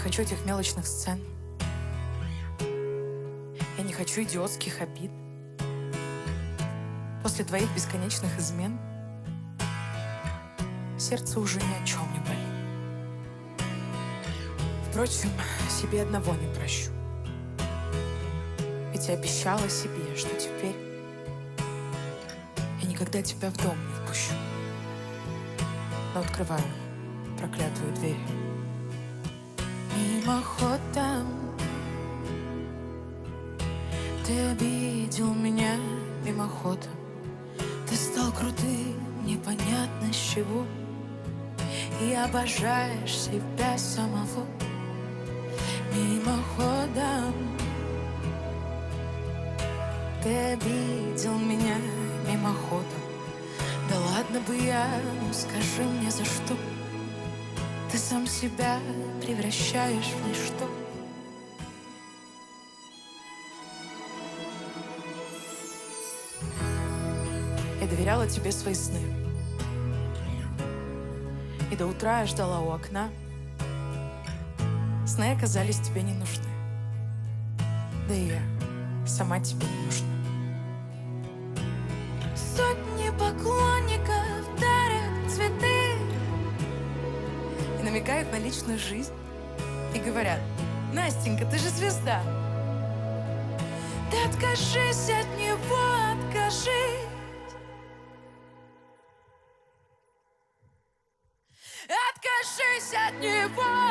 хочу этих мелочных сцен. Я не хочу идиотских обид. После твоих бесконечных измен сердце уже ни о чем не болит. Впрочем, себе одного не прощу. Ведь я обещала себе, что теперь я никогда тебя в дом не впущу. Но открываю проклятую дверь. Мимоходом ты обидел меня мимоходом. Ты стал крутым, непонятно с чего, и обожаешь себя самого. Мимоходом ты обидел меня мимоходом. Да ладно бы я, ну скажи мне за что ты сам себя превращаешь в ничто. Я доверяла тебе свои сны, и до утра я ждала у окна. Сны оказались тебе не нужны, да и я сама тебе не нужна. Сотни поклонников дарят цветы и намекают на личную жизнь, и говорят: Настенька, ты же звезда. Да откажись от него, откажись. Откажись от него.